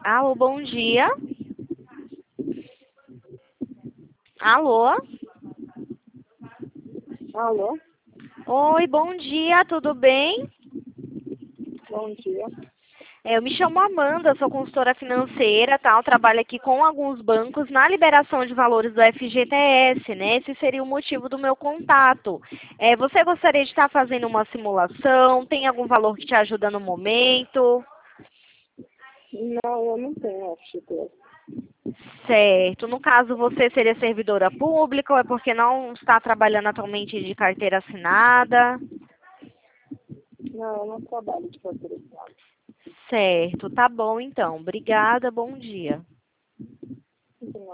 Alô, bom dia. Alô? Alô, Oi, bom dia, tudo bem? bom dia. Eu me chamo Amanda, sou consultora financeira, tal, trabalho aqui com alguns bancos na liberação de valores do FGTS, né? Esse seria o motivo do meu contato. Você gostaria de estar fazendo uma simulação? Tem algum valor que te ajuda no momento? Não, eu não tenho FGTS. Certo. No caso, você seria servidora pública ou é porque não está trabalhando atualmente de carteira assinada? Não, eu não trabalho de carteira assinada. Certo, tá bom então. Obrigada, bom dia.